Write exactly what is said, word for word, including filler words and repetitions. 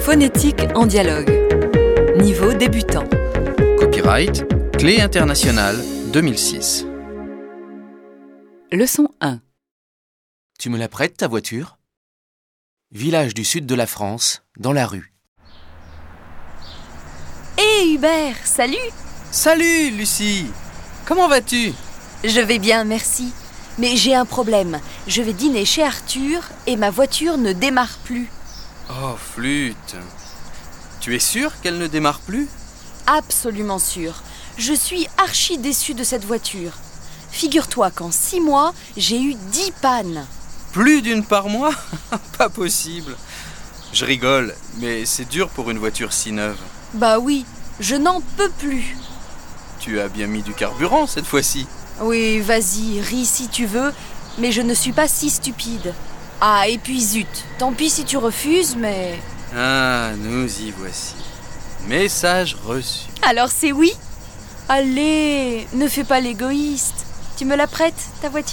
Phonétique en dialogue. Niveau débutant. Copyright Clé internationale deux mille six. Leçon un. Tu me la prêtes, ta voiture ? Village du sud de la France, dans la rue. Hé Hubert, salut! Salut Lucie! Comment vas-tu? Je vais bien, merci. Mais j'ai un problème. Je vais dîner chez Arthur et ma voiture ne démarre plus. Oh, flûte! Tu es sûre qu'elle ne démarre plus? Absolument sûre. Je suis archi déçue de cette voiture. Figure-toi qu'en six mois, j'ai eu dix pannes. Plus d'une par mois? Pas possible. Je rigole, mais c'est dur pour une voiture si neuve. Bah oui, je n'en peux plus. Tu as bien mis du carburant cette fois-ci. Oui, vas-y, ris si tu veux, mais je ne suis pas si stupide. Ah, et puis zut, tant pis si tu refuses, mais... Ah, nous y voici. Message reçu. Alors c'est oui? Allez, ne fais pas l'égoïste. Tu me la prêtes, ta voiture ?